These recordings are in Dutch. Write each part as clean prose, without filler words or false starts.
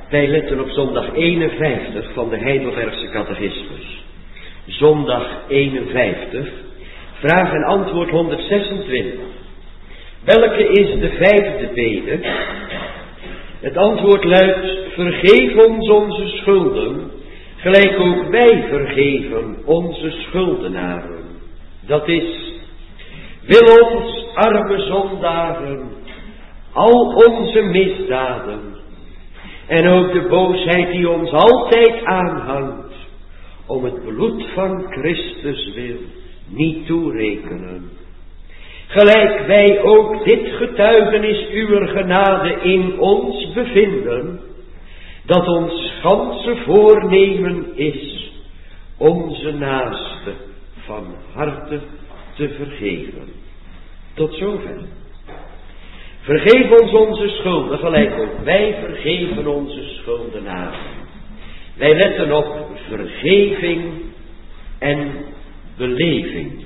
Wij letten op zondag 51 van de Heidelbergse Catechismus. Zondag 51, vraag en antwoord 126. Welke is de 5e bede? Het antwoord luidt: vergeef ons onze schulden, gelijk ook wij vergeven onze schuldenaren. Dat is, wil ons arme zondaren al onze misdaden en ook de boosheid die ons altijd aanhangt, om het bloed van Christus wil niet toerekenen. Gelijk wij ook dit getuigenis uwer genade in ons bevinden, dat ons ganse voornemen is onze naaste van harte te vergeven. Tot zover. Vergeef ons onze schulden, gelijk ook wij vergeven onze schuldenaren. Wij letten op vergeving en beleving.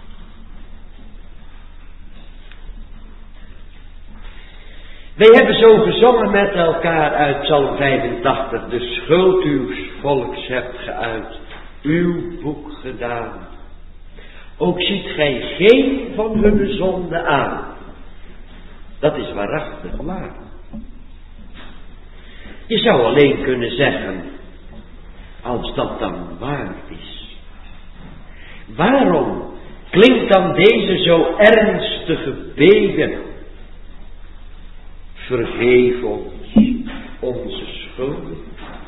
Wij hebben zo gezongen met elkaar uit Psalm 85. De schuld uws volks hebt ge uit uw boek gedaan. Ook ziet gij geen van hun zonde aan. Dat is waarachtig waar. Je zou alleen kunnen zeggen, als dat dan waar is. Waarom klinkt dan deze zo ernstige bede? Vergeef ons onze schulden.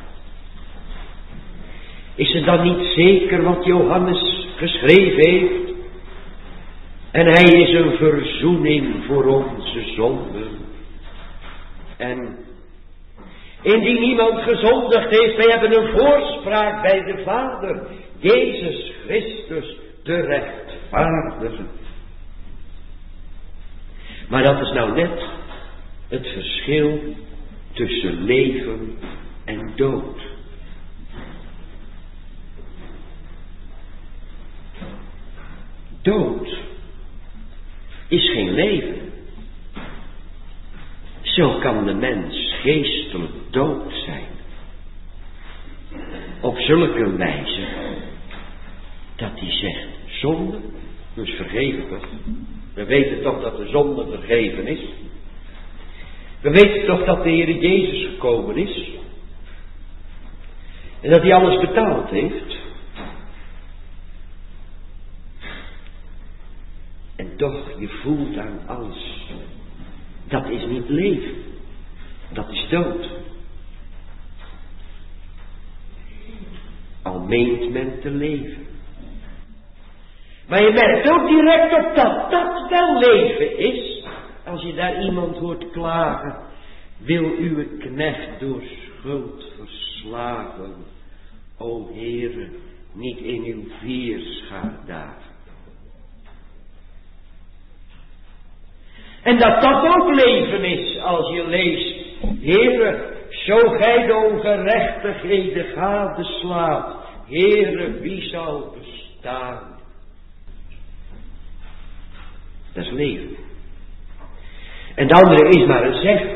Is het dan niet zeker wat Johannes geschreven heeft? En hij is een verzoening voor onze zonden. En indien niemand gezondigd heeft, wij hebben een voorspraak bij de Vader, Jezus Christus, de rechtvaardige. Maar dat is nou net het verschil tussen leven en dood. Dood is geen leven. Zo kan de mens geestelijk dood zijn. Op zulke wijze dat hij zegt, zonde, dus vergeven we. We weten toch dat de zonde vergeven is. We weten toch dat de Heer Jezus gekomen is. En dat hij alles betaald heeft. En toch, je voelt aan alles. Dat is niet leven. Dat is dood. Al meent men te leven. Maar je merkt ook direct op dat dat wel leven is. Als je daar iemand hoort klagen. Wil uw knecht door schuld verslagen. O Heere, niet in uw vierschaardagen. En dat dat ook leven is als je leest. Heere, zo gij de ongerechtigheden gadeslaat. Heere, wie zal bestaan? Dat is leven. En de andere is maar een zeg.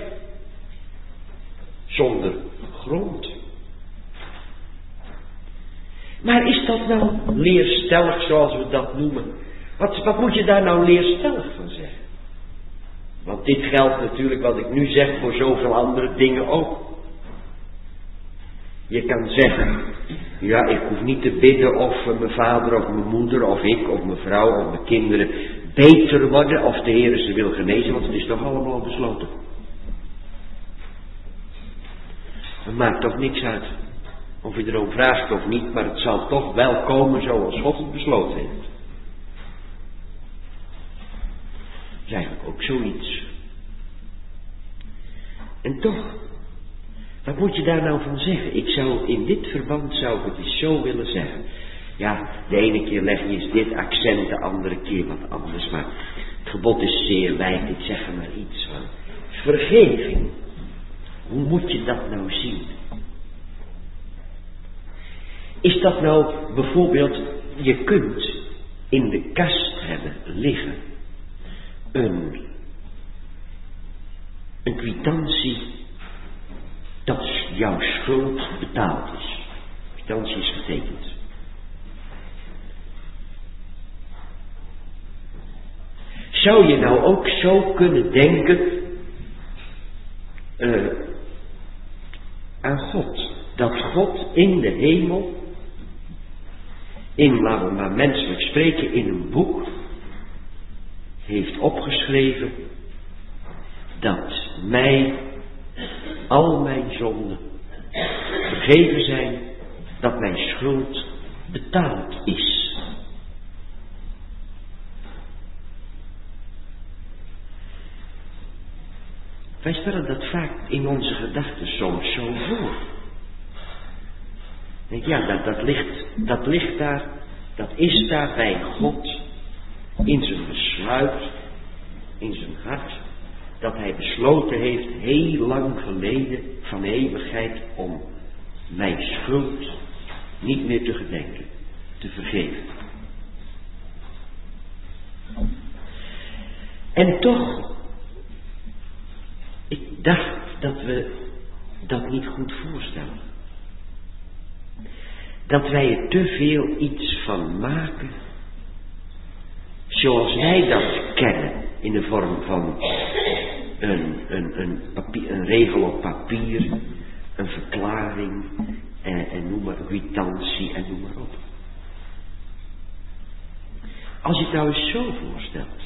Zonder grond. Maar is dat nou leerstellig zoals we dat noemen? Wat moet je daar nou leerstellig van zeggen? Want dit geldt natuurlijk wat ik nu zeg voor zoveel andere dingen ook. Je kan zeggen, ja, ik hoef niet te bidden of mijn vader of mijn moeder of ik of mijn vrouw of mijn kinderen beter worden of de Heer ze wil genezen, want het is toch allemaal al besloten. Het maakt toch niks uit of je erom vraagt of niet, maar het zal toch wel komen zoals God het besloten heeft. Dat is eigenlijk ook zoiets. En toch, wat moet je daar nou van zeggen? In dit verband zou ik het eens zo willen zeggen. Ja, de ene keer leg je eens dit accent, de andere keer wat anders. Maar het gebod is zeer wijd. Ik zeg er maar iets van. Vergeving. Hoe moet je dat nou zien? Is dat nou bijvoorbeeld, je kunt in de kast hebben liggen een kwitantie dat jouw schuld betaald is. Kwitantie is getekend. Zou je nou ook zo kunnen denken aan God? Dat God in de hemel, laten we maar menselijk spreken, in een boek heeft opgeschreven dat mij al mijn zonden vergeven zijn, dat mijn schuld betaald is. Wij stellen dat vaak in onze gedachten soms zo voor. Denk, ja, dat ligt daar, dat is daar bij God in zijn besluit, in zijn hart, dat hij besloten heeft heel lang geleden van eeuwigheid om mijn schuld niet meer te gedenken, te vergeven. En toch, ik dacht dat we dat niet goed voorstellen. Dat wij er te veel iets van maken zoals wij dat kennen, in de vorm van een regel op papier, een verklaring en noem maar kwitantie en noem maar op. Als je het nou eens zo voorstelt,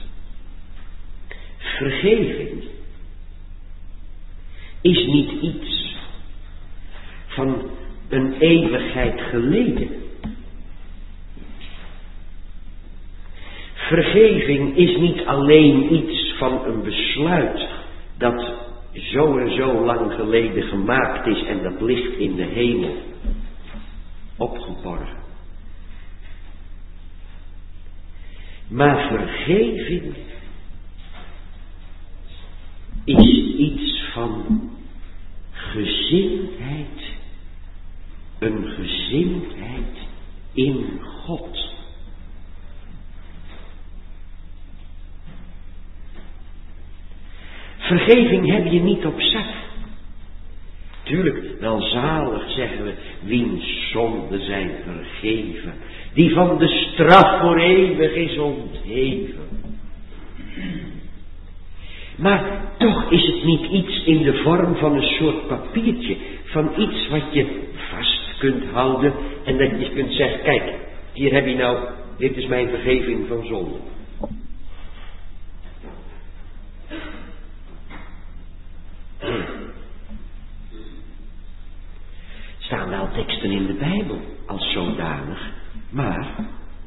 vergeving is niet iets van een eeuwigheid geleden. Vergeving is niet alleen iets van een besluit dat zo en zo lang geleden gemaakt is en dat ligt in de hemel opgeborgen. Maar vergeving is iets van gezindheid, een gezindheid in God. Vergeving heb je niet op zak. Tuurlijk, welzalig zeggen we, wiens zonden zijn vergeven, die van de straf voor eeuwig is ontheven. Maar toch is het niet iets in de vorm van een soort papiertje, van iets wat je vast kunt houden en dat je kunt zeggen, kijk, hier heb je nou, dit is mijn vergeving van zonde. Er staan wel teksten in de Bijbel als zodanig, maar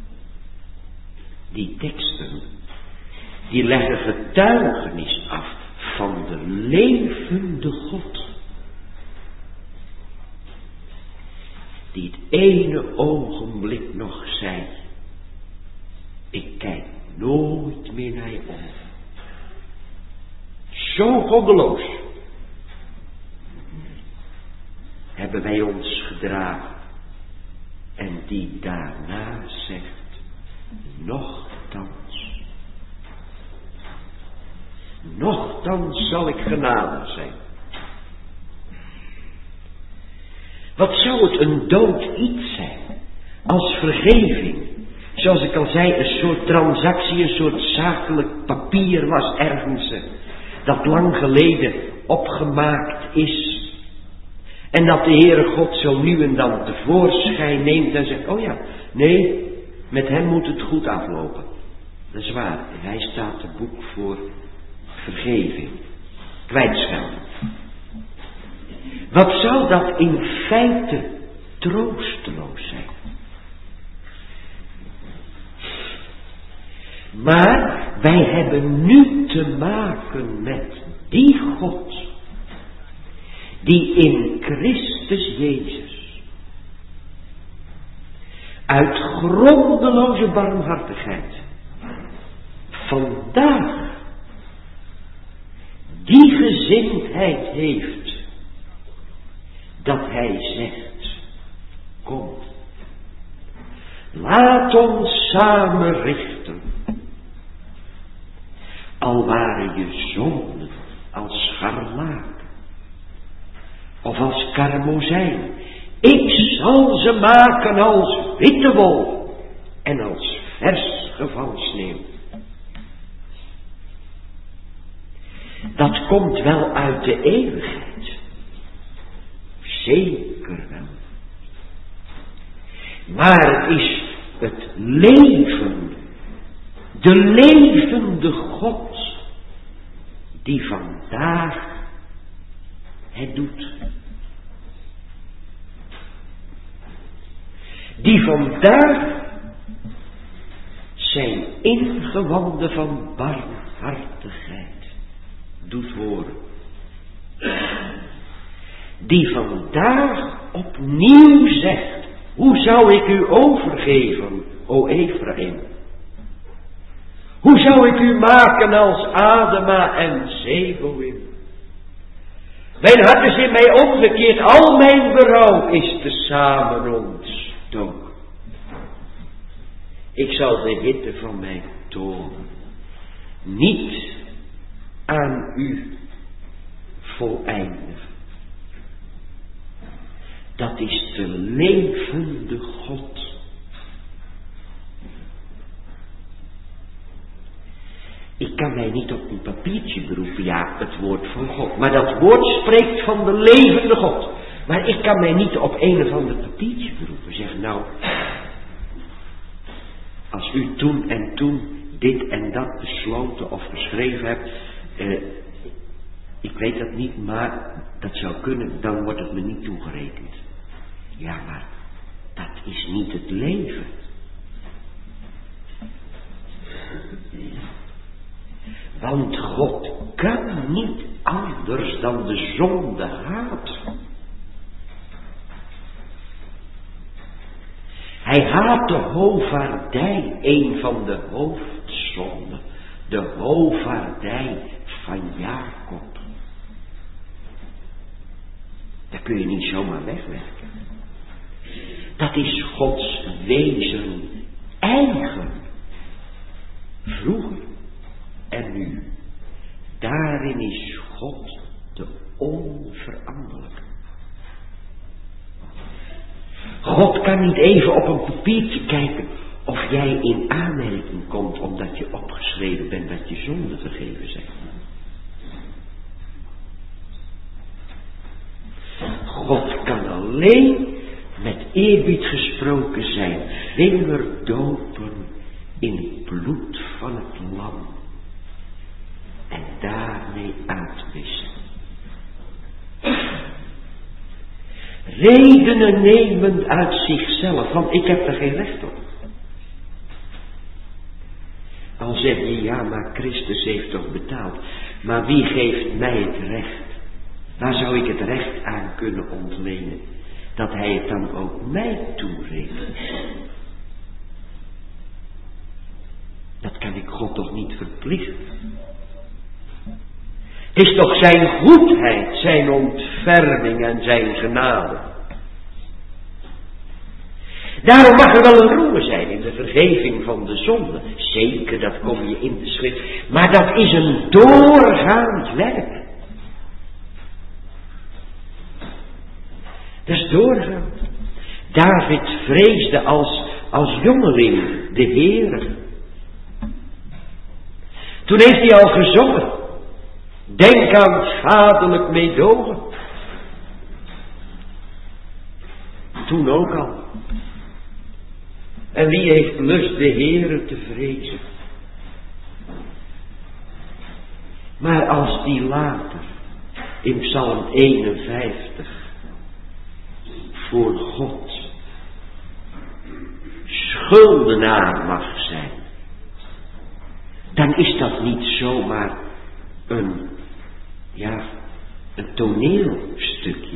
die teksten, die leggen getuigenis af van de levende God, die het ene ogenblik nog zei, ik kijk nooit meer naar je om. Zo goddeloos hebben wij ons gedragen. En die daarna zegt, nochtans zal ik genadig zijn. Wat zou het een dood iets zijn als vergeving, zoals ik al zei, een soort transactie, een soort zakelijk papier was ergens, dat lang geleden opgemaakt is. En dat de Heere God zo nu en dan tevoorschijn neemt en zegt, oh ja, nee, met hem moet het goed aflopen. Dat is waar, hij staat te boek voor vergeving, kwijtschelden. Wat zou dat in feite troosteloos zijn. Maar wij hebben nu te maken met die God, die in Christus Jezus uit grondeloze barmhartigheid vandaag die gezindheid heeft dat hij zegt, kom, laat ons samen richten, al waren je zonden als scharlaken, of als karmozijn. Ik zal ze maken als witte wol en als vers gevallen sneeuw. Dat komt wel uit de eeuwigheid. Zeker wel. Maar het is het leven, de levende God, die vandaag het doet. Die vandaag zijn ingewanden van barmhartigheid doet horen. Die vandaag opnieuw zegt, hoe zou ik u overgeven, o Ephraim? Hoe zou ik u maken als Adema en Zeboïm? Mijn hart is in mij omgekeerd, al mijn berouw is tezamen ontstoken. Ik zal de hitte van mijn toorn niet aan u voleindigen. Dat is de levende God. Ik kan mij niet op een papiertje beroepen, ja, het woord van God. Maar dat woord spreekt van de levende God. Maar ik kan mij niet op een of ander papiertje beroepen. Zeg nou, als u toen en toen dit en dat besloten of geschreven hebt, ik weet dat niet, maar dat zou kunnen, dan wordt het me niet toegerekend. Ja, maar dat is niet het leven. Want God kan niet anders dan de zonde haat. Hij haat de hovaardij, een van de hoofdzonden. De hovaardij van Jacob. Dat kun je niet zomaar wegwerken. Dat is Gods wezen eigen. Vroeger en nu. Daarin is God de onveranderlijke. God kan niet even op een papiertje kijken of jij in aanmerking komt omdat je opgeschreven bent dat je zonden vergeven zijn. God kan alleen met eerbied gesproken zijn vinger dopen in het bloed van het lam en daarmee uitwissen. Redenen nemend uit zichzelf, want ik heb er geen recht op. Al zeg je, ja, maar Christus heeft toch betaald. Maar wie geeft mij het recht? Waar zou ik het recht aan kunnen ontlenen? Dat hij het dan ook mij toerekent. Dat kan ik God toch niet verplichten? Het is toch zijn goedheid, zijn ontferming en zijn genade. Daarom mag er wel een roer zijn in de vergeving van de zonde. Zeker, dat kom je in de schrift. Maar dat is een doorgaand werk. Dat is doorgaand. David vreesde als jongeling de Heere. Toen heeft hij al gezongen. Denk aan vaderlijk meedogen. Toen ook al. En wie heeft lust de Heere te vrezen? Maar als die later in Psalm 51 voor God schuldenaar mag zijn, dan is dat niet zomaar een toneelstukje.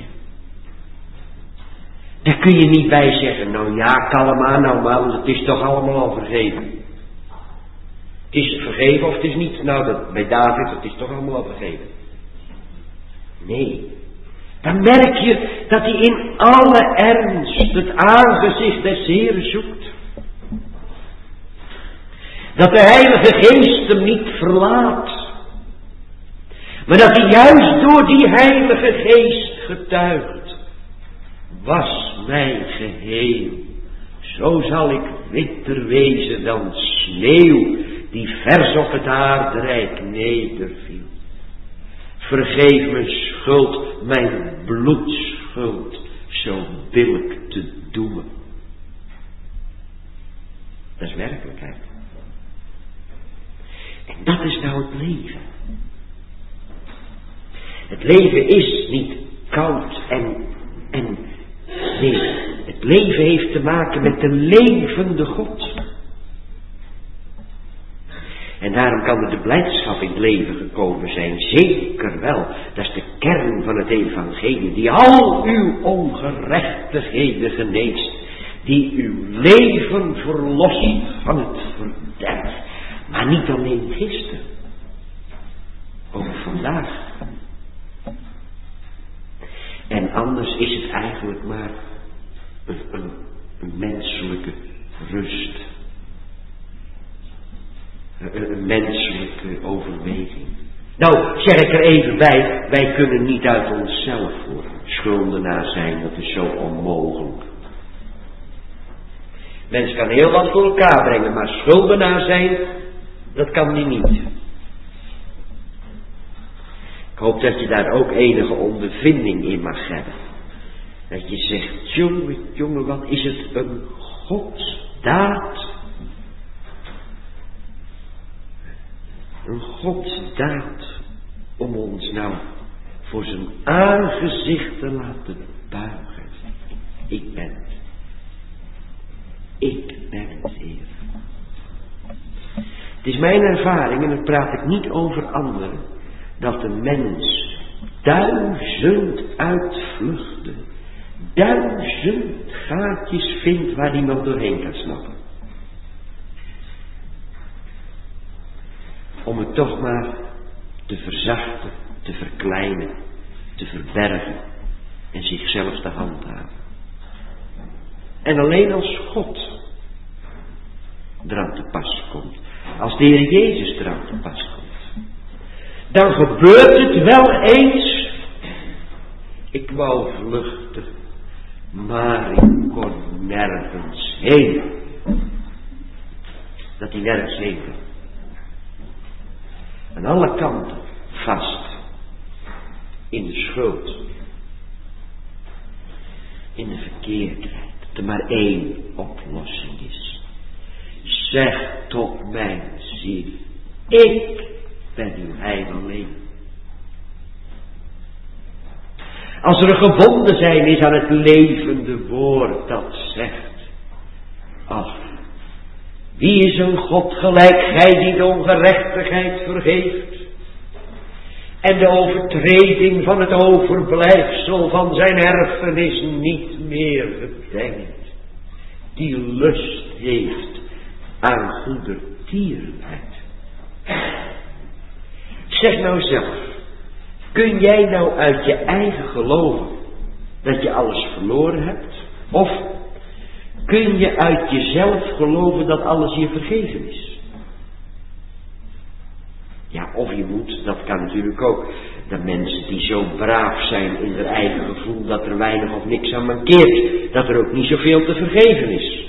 Daar kun je niet bij zeggen, nou ja, kalm aan nou maar, want het is toch allemaal al vergeven. Het is vergeven of het is niet, nou bij David, het is toch allemaal al vergeven. Nee, dan merk je dat hij in alle ernst het aangezicht des Heeren zoekt. Dat de Heilige Geest hem niet verlaat. Maar dat hij juist door die Heilige Geest getuigt, was mij geheel. Zo zal ik witter wezen dan sneeuw, die vers op het aardrijk nederviel. Vergeef mijn schuld, mijn bloedschuld, zo billijk te doemen. Dat is werkelijkheid. En dat is nou het leven. Het leven is niet koud en nee, het leven heeft te maken met de levende God. En daarom kan er de blijdschap in het leven gekomen zijn. Zeker wel. Dat is de kern van het evangelie. Die al uw ongerechtigheden geneest. Die uw leven verlost van het verderf. Maar niet alleen gisteren. Ook vandaag. En anders is het eigenlijk maar een menselijke rust. Een menselijke overweging. Nou, zeg ik er even bij, wij kunnen niet uit onszelf worden schuldenaar zijn, dat is zo onmogelijk. Mens kan heel wat voor elkaar brengen, maar schuldenaar zijn, dat kan die niet. Ik hoop dat je daar ook enige ondervinding in mag hebben. Dat je zegt, jongen, wat is het een godsdaad. Een godsdaad om ons nou voor zijn aangezicht te laten buigen. Ik ben het. Ik ben het, Heer. Het is mijn ervaring, en dan praat ik niet over anderen, dat de mens 1000 uitvluchten, 1000 gaatjes vindt waar hij nog doorheen kan snappen. Om het toch maar te verzachten, te verkleinen, te verbergen en zichzelf te handhaven. En alleen als God eraan te pas komt, als de Heer Jezus eraan te pas komt, dan gebeurt het wel eens. Ik wou vluchten, maar ik kon nergens heen. Dat hij nergens heen kan. Aan alle kanten vast. In de schuld. In de verkeerdheid. Dat er maar één oplossing is. Zeg tot mijn ziel. Ik ben uw heil alleen. Als er een gebonden zijn is aan het levende woord dat zegt. Ach. Wie is een God gelijk gij die de ongerechtigheid vergeeft en de overtreding van het overblijfsel van zijn erfenis niet meer gedenkt, die lust heeft aan goedertierenheid. Zeg nou zelf, kun jij nou uit je eigen geloven dat je alles verloren hebt? Of kun je uit jezelf geloven dat alles je vergeven is? Ja, of je moet, dat kan natuurlijk ook, dat mensen die zo braaf zijn in hun eigen gevoel dat er weinig of niks aan mankeert, dat er ook niet zoveel te vergeven is.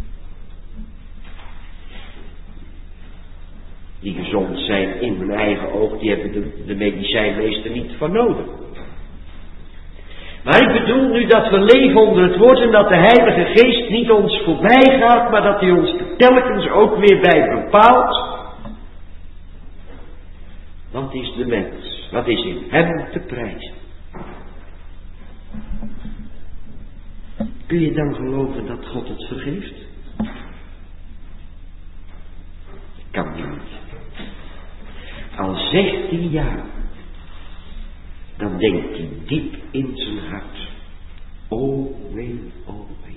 Die gezond zijn in hun eigen oog, die hebben de medicijnmeester niet van nodig. Maar ik bedoel nu dat we leven onder het woord en dat de Heilige Geest niet ons voorbij gaat, maar dat hij ons er telkens ook weer bij bepaalt. Want is de mens, wat is in hem te prijzen? Kun je dan geloven dat God het vergeeft? Kan niet. Al 16 jaar. Dan denkt hij diep in zijn hart. O wee, o wee.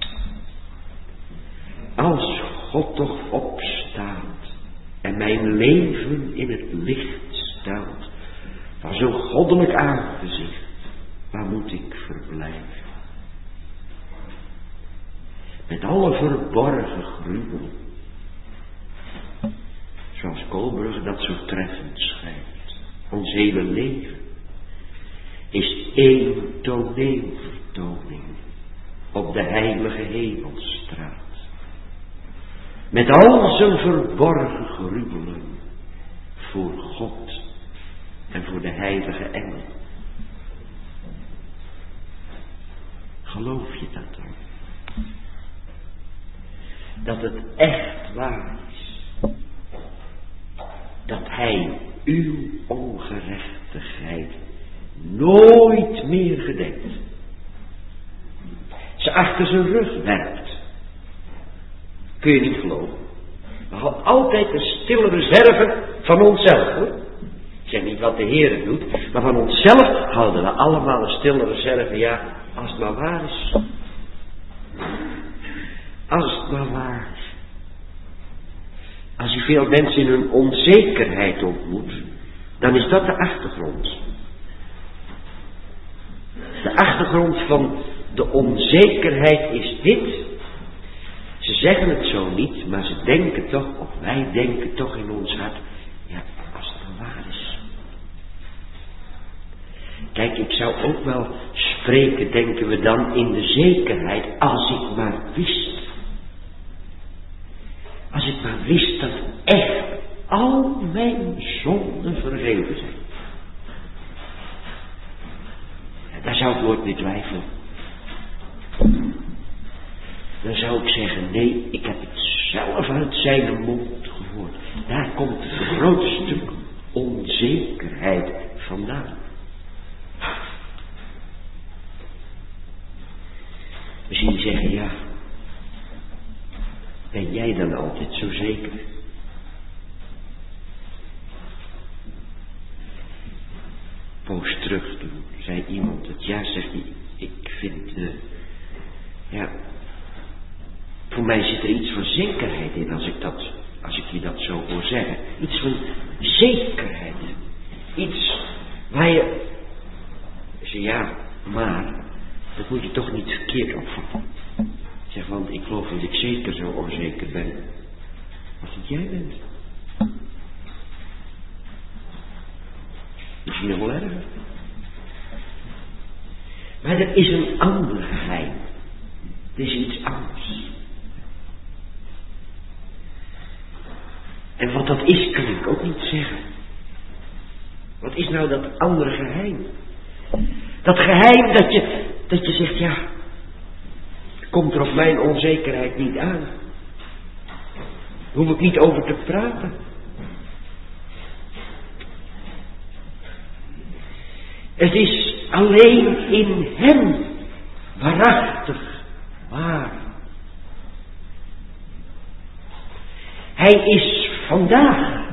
Als God toch opstaat en mijn leven in het licht stelt van zo'n goddelijk aangezicht, waar moet ik verblijven? Met alle verborgen gruwelen, zoals Koolbrugge dat zo treffend schrijft, ons hele leven. is één toneelvertoning op de heilige hemelstraat. Met al zijn verborgen gruwelen voor God en voor de heilige engel. Geloof je dat dan? Dat het echt waar is. Dat hij uw ongerechtigheid nooit meer gedenkt. Ze achter zijn rug werpt. Kun je niet geloven. We hadden altijd een stille reserve van onszelf, hoor. Ik zeg niet wat de Heer doet, maar van onszelf houden we allemaal een stille reserve. Ja, als het maar waar is. Als het maar waar is. Als je veel mensen in hun onzekerheid ontmoet, dan is dat de achtergrond. De achtergrond van de onzekerheid is dit. Ze zeggen het zo niet, maar ze denken toch, of wij denken toch in ons hart, ja, als het maar waar is. Kijk, ik zou ook wel spreken, denken we dan, in de zekerheid, als ik maar wist. Als ik maar wist dat echt al mijn zonden vergeven zijn. Ja, daar zou ik nooit meer twijfelen. Dan zou ik zeggen, nee, ik heb het zelf uit zijn mond gehoord. Daar komt het grootste stuk onzekerheid vandaan. Misschien zeggen, ja, ben jij dan altijd zo zeker? Poos terug, toen zei iemand het, ja, zegt hij, ik vind, ja, voor mij zit er iets van zekerheid in als ik je dat zo hoor zeggen. Iets van zekerheid. Iets waar je, ja, maar, dat moet je toch niet verkeerd opvatten. Zeg, want ik geloof dat ik zeker zo onzeker ben als dat jij bent. Misschien nog wel erger. Maar er is een ander geheim. Er is iets anders. En wat dat is, kan ik ook niet zeggen. Wat is nou dat andere geheim? Dat geheim dat je zegt, ja, komt er op mijn onzekerheid niet aan. Hoef ik niet over te praten. Het is alleen in hem waarachtig waar. Hij is vandaag.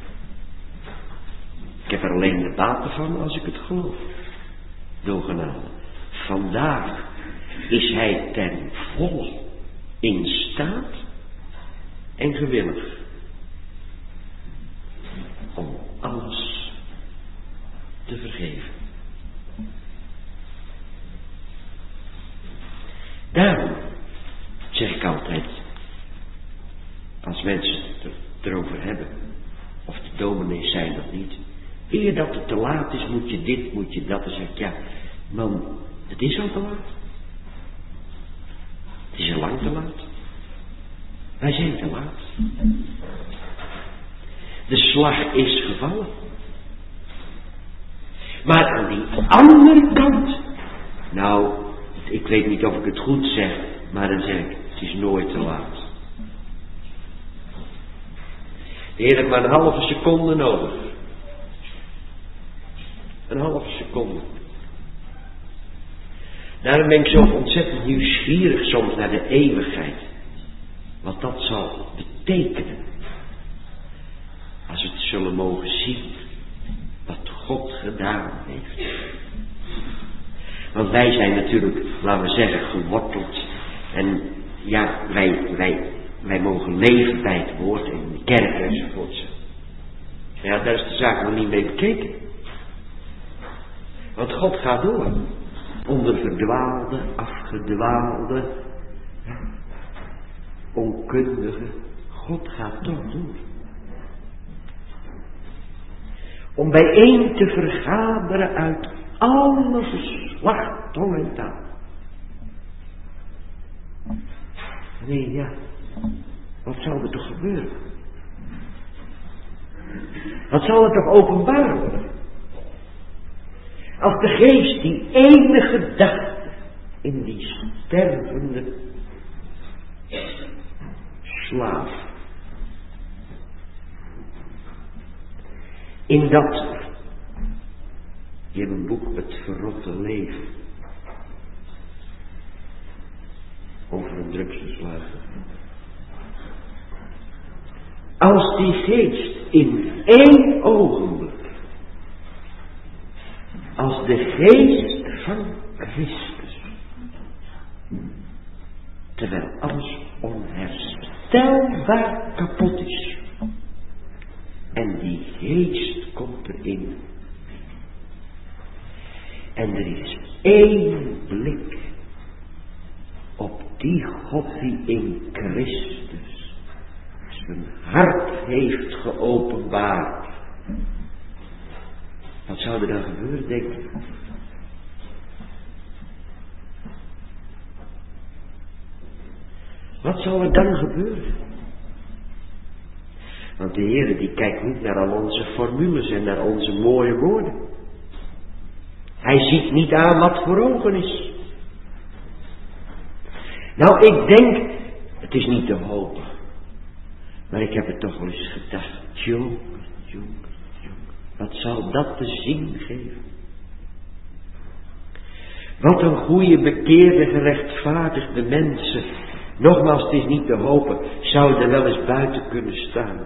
Ik heb er alleen de baten van als ik het geloof. Doorgenade. Vandaag is hij ten volle in staat en gewillig om alles te vergeven. Daarom zeg ik altijd, als mensen het erover hebben, of de dominees zijn of niet, eer dat het te laat is, moet je dit, moet je dat. Dan zeg ik, ja, man, het is al te laat. Het is al lang te laat. Wij zijn te laat. De slag is gevallen. Maar aan die andere kant, nou, ik weet niet of ik het goed zeg, maar dan zeg ik, het is nooit te laat. De Heer heeft maar een halve seconde nodig. Een halve seconde. Daarom ben ik zo ontzettend nieuwsgierig soms naar de eeuwigheid. Wat dat zal betekenen. Als we het zullen mogen zien. Wat God gedaan heeft. Want wij zijn natuurlijk, laten we zeggen, geworteld. En ja, wij mogen leven bij het woord in de kerk enzovoort. Ja, daar is de zaak nog niet mee bekeken. Want God gaat door. Onder verdwaalde, afgedwaalde, onkundige. God gaat toch door. Om bijeen te vergaderen uit alle geslacht, tong en taal. Nee, ja, wat zou er toch gebeuren? Wat zal er toch openbaar worden? Als de geest die ene gedachte in die stervende slaaf, in dat, je hebt een boek, Het Verrotte Leven, over een drugsverslaafde. Als die geest in één ogenblik, als de geest van Christus, terwijl alles onherstelbaar kapot is, en die geest komt erin, en er is één blik op die God die in Christus zijn hart heeft geopenbaard. Wat zou er dan gebeuren, denk ik? Wat zou er dan gebeuren? Want de Heer die kijkt niet naar al onze formules en naar onze mooie woorden. Hij ziet niet aan wat voor ogen is. Nou, ik denk, het is niet te hopen. Maar ik heb het toch wel eens gedacht. Jongen. Wat zal dat te zien geven? Wat een goede, bekeerde, gerechtvaardigde mensen. Nogmaals, het is niet te hopen. Zouden er wel eens buiten kunnen staan.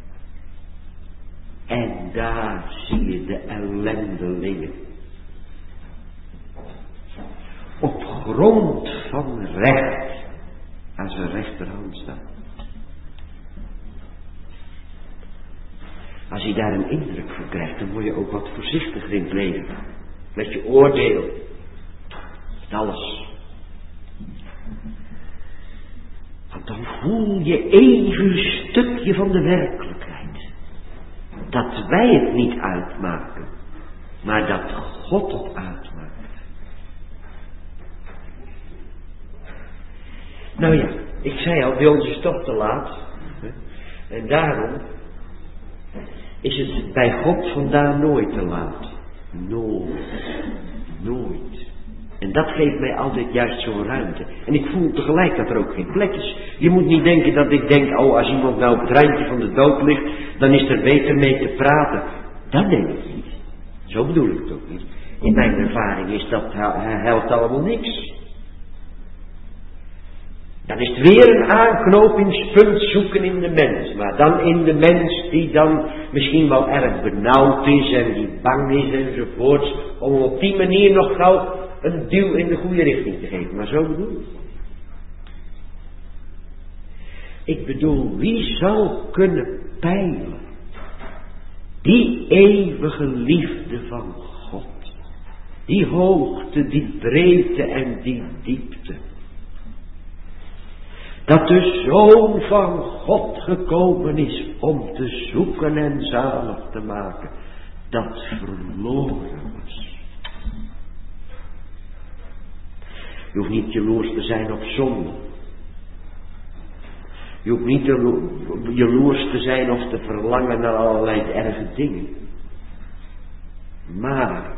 En daar zie je de ellendelingen. Op grond van recht aan zijn rechterhand staan. Als je daar een indruk van krijgt, dan word je ook wat voorzichtiger in het leven. Met je oordeel. Met alles. Want dan voel je even een stukje van de werkelijkheid. Dat wij het niet uitmaken. Maar dat God het uitmaakt. Nou ja, ik zei al, bij ons is het toch te laat. En daarom is het bij God vandaan nooit te laat. Nooit. En dat geeft mij altijd juist zo'n ruimte. En ik voel tegelijk dat er ook geen plek is. Je moet niet denken dat ik denk, als iemand nou op het randje van de dood ligt, dan is er beter mee te praten. Dat denk ik niet. Zo bedoel ik het ook niet. In mijn ervaring is dat helpt allemaal niks. Dan is het weer een aanknopingspunt zoeken in de mens. Maar dan in de mens die dan misschien wel erg benauwd is en die bang is enzovoorts. Om op die manier nog gauw een duw in de goede richting te geven. Maar zo bedoel ik. Ik bedoel, wie zou kunnen peilen die eeuwige liefde van God. Die hoogte, die breedte en die diepte. Dat de Zoon van God gekomen is om te zoeken en zalig te maken. Dat verloren was. Je hoeft niet jaloers te zijn op zonde. Je hoeft niet jaloers te zijn of te verlangen naar allerlei erge dingen. Maar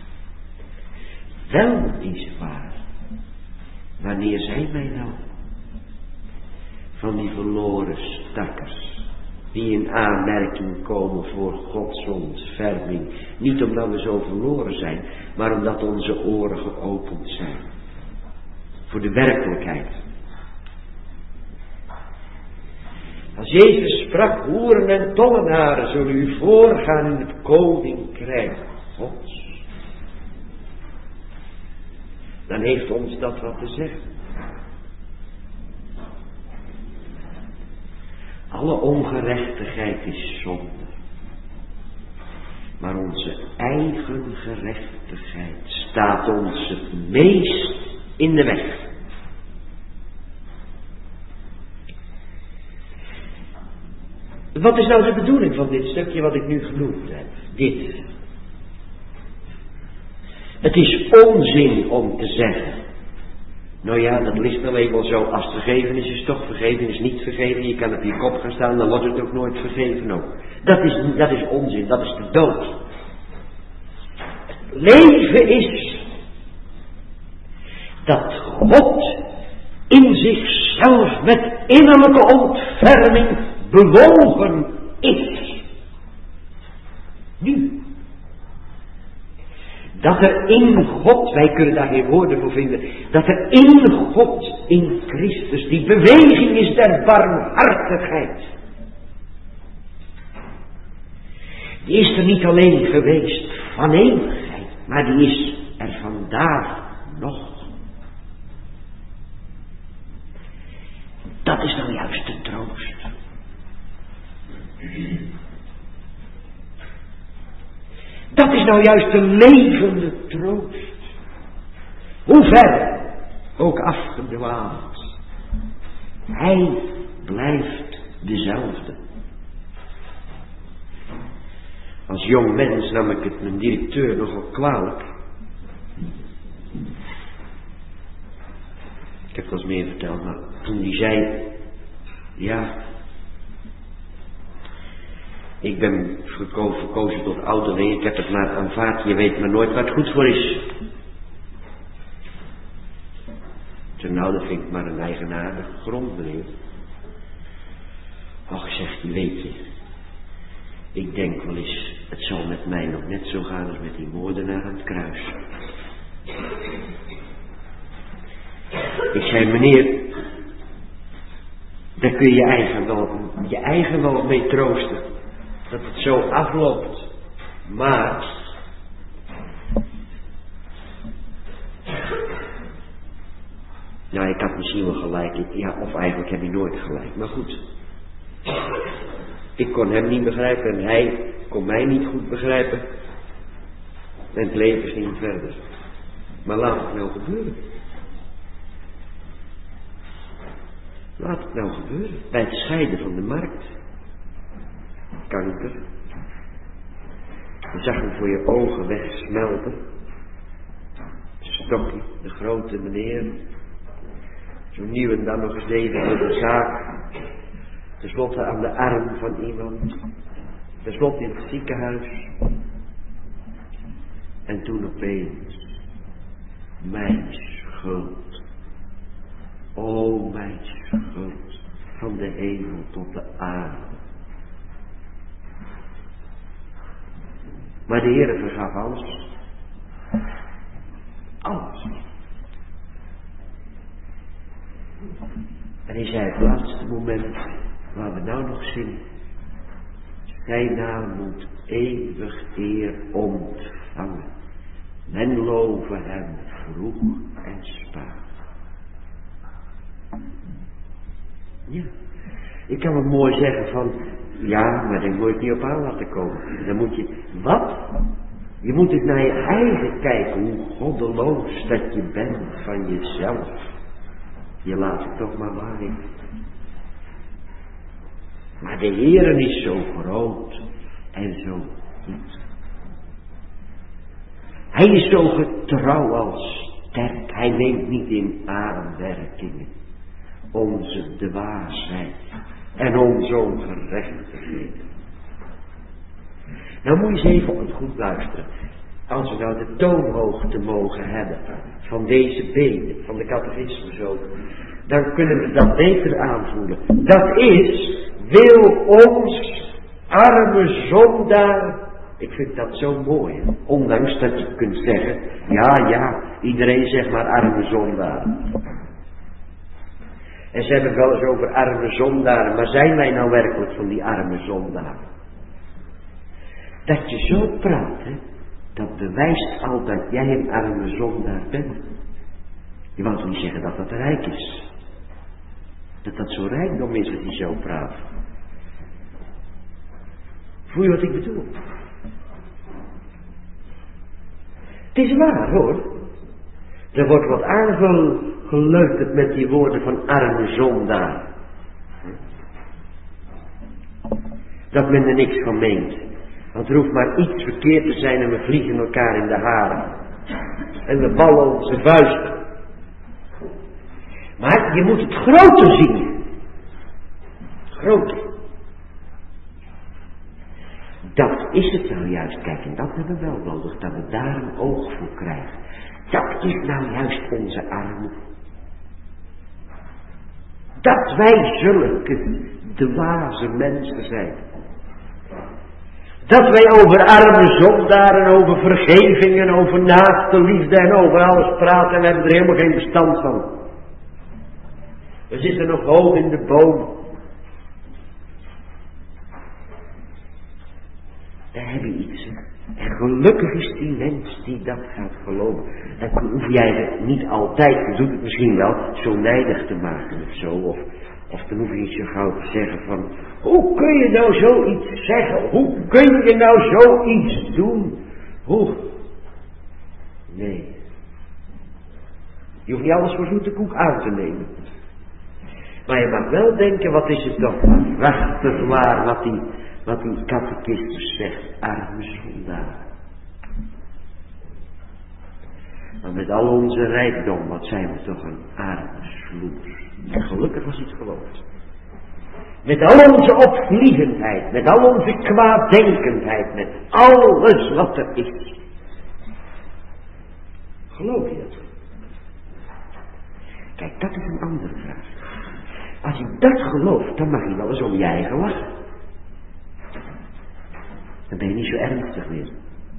wel is waar. Wanneer zijn wij nou van die verloren stakkers die in aanmerking komen voor Gods ontferming? Niet omdat we zo verloren zijn, maar omdat onze oren geopend zijn voor de werkelijkheid. Als Jezus sprak, hoeren en tollenaren zullen u voorgaan in het koninkrijk Gods. Dan heeft ons dat wat te zeggen. Alle ongerechtigheid is zonde. Maar onze eigen gerechtigheid staat ons het meest in de weg. Wat is nou de bedoeling van dit stukje wat ik nu genoemd heb? Dit. Het is onzin om te zeggen, nou ja, dat ligt alleen wel zo, als het vergeven is toch vergeven, is niet vergeven, je kan op je kop gaan staan, dan wordt het ook nooit vergeven ook. Dat is onzin, dat is de dood. Leven is dat God in zichzelf met innerlijke ontferming bewogen is. Nu. Dat er in God, wij kunnen daar geen woorden voor vinden, dat er in God, in Christus, die beweging is der barmhartigheid. Die is er niet alleen geweest van eeuwigheid, maar die is er vandaag nog. Dat is nou juist de troost. Dat is nou juist de levende troost. Hoe ver ook afgedwaald. Hij blijft dezelfde. Als jong mens nam ik het mijn directeur nogal kwalijk. Ik heb het wel eens meer verteld, maar toen die zei, ja, ik ben verkozen tot ouderling, ik heb het maar aanvaard, je weet maar nooit waar het goed voor is. Toen nou, dat vind ik maar een eigenaardige grond, meneer. Och, zegt hij, weet je, ik denk wel eens, het zal met mij nog net zo gaan als met die moordenaar aan het kruis. Ik zei, meneer, daar kun je eigen wel mee troosten. Dat het zo afloopt. Maar nou, ik had misschien wel gelijk. Ja, of eigenlijk heb ik nooit gelijk. Maar goed. Ik kon hem niet begrijpen en hij kon mij niet goed begrijpen. En het leven ging verder. Maar laat het nou gebeuren. Laat het nou gebeuren. Bij het scheiden van de markt. Kanker. Je zag hem voor je ogen wegsmelten. Stokkie, de grote meneer. Zo nieuw en dan nog eens even voor de zaak. Ten slotte aan de arm van iemand. Ten slotte in het ziekenhuis. En toen opeens. Mijn schuld. O, mijn schuld. Van de hemel tot de aarde. Maar de Heere vergaf alles. Alles. En hij zei het laatste moment waar we nou nog zingen. Zijn naam moet eeuwig eer ontvangen. Men love hem vroeg en spaar. Ja, ik kan wel mooi zeggen van, ja, maar daar moet je het niet op aan laten komen. Dan moet je, wat? Je moet het naar je eigen kijken, hoe goddeloos dat je bent van jezelf. Je laat het toch maar waaien. Maar de Heere is zo groot en zo goed. Hij is zo getrouw als sterk. Hij neemt niet in aanmerking onze dwaasheid en onze ongerechtigheid. Nou moet je eens even goed luisteren. Als we nou de toonhoogte mogen hebben van deze bede, van de catechismus ook, dan kunnen we dat beter aanvoelen. Dat is, wil ons arme zondaar. Ik vind dat zo mooi. Ondanks dat je kunt zeggen, ja, iedereen zegt maar arme zondaar. En ze hebben het wel eens over arme zondaren, maar zijn wij nou werkelijk van die arme zondaren? Dat je zo praat, hè, dat bewijst al dat jij een arme zondaar bent. Je wou toch niet zeggen dat dat rijk is? Dat zo rijkdom is dat hij zo praat. Voel je wat ik bedoel? Het is waar hoor. Er wordt wat aangeluisterd met die woorden van arme zondaar. Dat men er niks van meent. Want er hoeft maar iets verkeerd te zijn en we vliegen elkaar in de haren. en we ballen onze vuisten. Maar je moet het groter zien. Groter. Dat is het nou juist. Kijk, en dat hebben we wel nodig, dat we daar een oog voor krijgen. Dat is nou juist onze armoede. Dat wij zulke dwaze mensen zijn. Dat wij over arme zondaren, over vergeving en over naaste liefde en over alles praten en we hebben er helemaal geen verstand van. We zitten nog hoog in de boom. Daar heb je iets. En gelukkig is die mens die dat gaat geloven. Dan hoef jij niet altijd, je doet het misschien wel, zo nijdig te maken of zo. Of dan hoef je niet zo gauw te zeggen van, hoe kun je nou zoiets zeggen? Hoe kun je nou zoiets doen? Hoe? Nee. Je hoeft niet alles voor zoete koek aan te nemen. Maar je mag wel denken, wat is het toch prachtig waar wat die catechistus zegt, arme zondaar. Maar met al onze rijkdom, wat zijn we toch een arme sloer. En gelukkig als hij het gelooft. Met al onze opvliegendheid, met al onze kwaaddenkendheid, met alles wat er is. Geloof je het? Kijk, dat is een andere vraag. Als je dat gelooft, dan mag je wel eens om je eigen lachen. Dan ben je niet zo ernstig meer.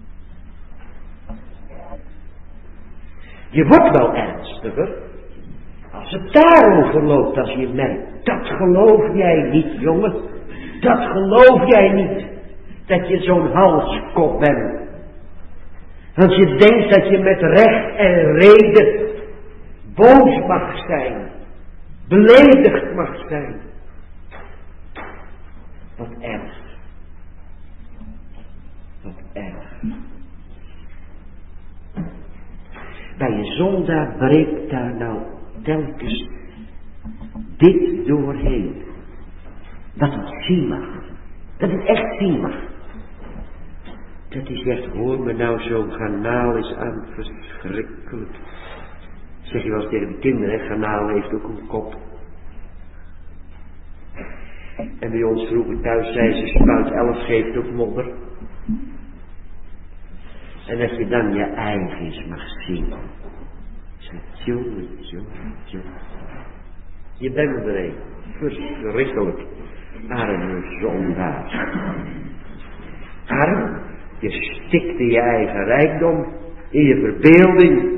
Je wordt wel ernstiger als het daarover loopt, als je merkt, dat geloof jij niet, jongen. Dat geloof jij niet. Dat je zo'n halskop bent. Want je denkt dat je met recht en reden boos mag zijn. Beledigd mag zijn. Wat erg. Wat erg. Bij een zondaar breekt daar nou telkens dit doorheen. Dat het zien mag. Dat het echt zien mag. Dat hij zegt, hoor me nou, zo'n garnaal is aan verschrikkelijk. Zeg je wel eens tegen de kinderen, hè? Garnaal heeft ook een kop. En bij ons vroeger thuis zei ze, spuit 11 geeft ook modder. En dat je dan je eigens mag zien. Jongen. Je bent er een. Verschrikkelijk. Arme zondaar. Arm. Je stikt in je eigen rijkdom. In je verbeelding.